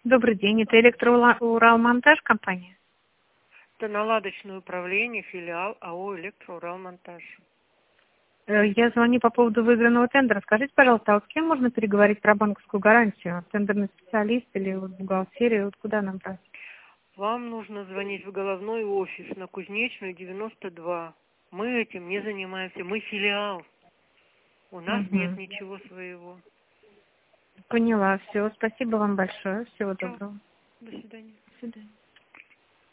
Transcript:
Добрый день, это Электроуралмонтаж компания? Это наладочное управление, филиал АО «Электроуралмонтаж». Я звоню по поводу выигранного тендера. Скажите, пожалуйста, а вот с кем можно переговорить про банковскую гарантию? Тендерный специалист или вот бухгалтерия? Вот куда нам брать? Вам нужно звонить в головной офис на Кузнечную, 92. Мы этим не занимаемся, мы филиал. У нас нет Угу. ничего своего. Поняла, все. Спасибо вам большое. Всего Все, доброго. до свидания. До свидания.